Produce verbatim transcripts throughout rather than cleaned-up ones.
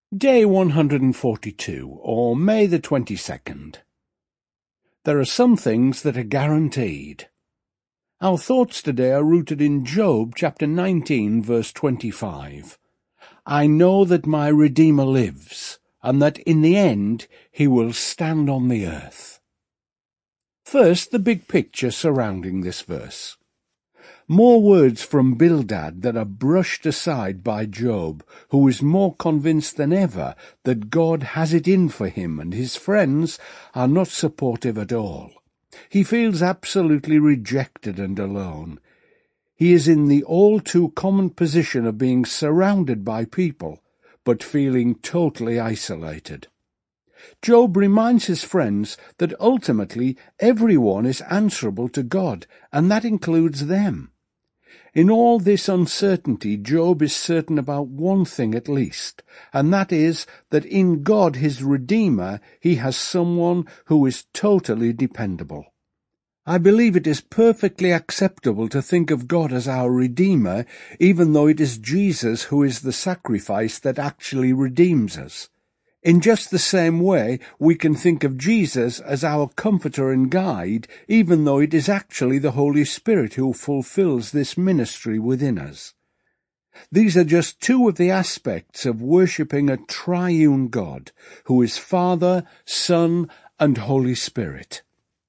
Day one hundred forty-two, or May the twenty-second. There are some things that are guaranteed. Our thoughts today are rooted in Job chapter nineteen, verse twenty-five. I know that my Redeemer lives, and that in the end he will stand on the earth. First, the big picture surrounding this verse. More words from Bildad that are brushed aside by Job, who is more convinced than ever that God has it in for him and his friends are not supportive at all. He feels absolutely rejected and alone. He is in the all-too-common position of being surrounded by people, but feeling totally isolated. Job reminds his friends that ultimately everyone is answerable to God, and that includes them. In all this uncertainty, Job is certain about one thing at least, and that is that in God his Redeemer he has someone who is totally dependable. I believe it is perfectly acceptable to think of God as our Redeemer, even though it is Jesus who is the sacrifice that actually redeems us. In just the same way, we can think of Jesus as our comforter and guide, even though it is actually the Holy Spirit who fulfills this ministry within us. These are just two of the aspects of worshipping a triune God, who is Father, Son, and Holy Spirit.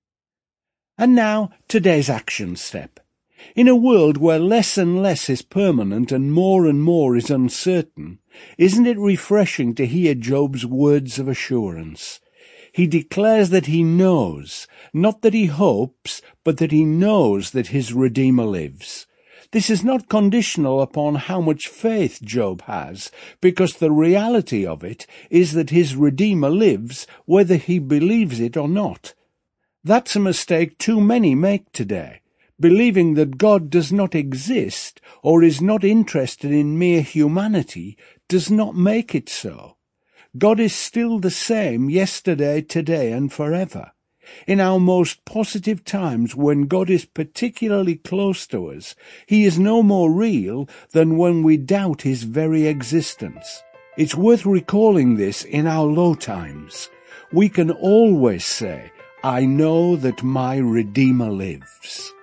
And now, today's action step. In a world where less and less is permanent and more and more is uncertain, isn't it refreshing to hear Job's words of assurance? He declares that he knows, not that he hopes, but that he knows that his Redeemer lives. This is not conditional upon how much faith Job has, because the reality of it is that his Redeemer lives whether he believes it or not. That's a mistake too many make today. Believing that God does not exist or is not interested in mere humanity does not make it so. God is still the same yesterday, today, and forever. In our most positive times, when God is particularly close to us, he is no more real than when we doubt his very existence. It's worth recalling this in our low times. We can always say, I know that my Redeemer lives.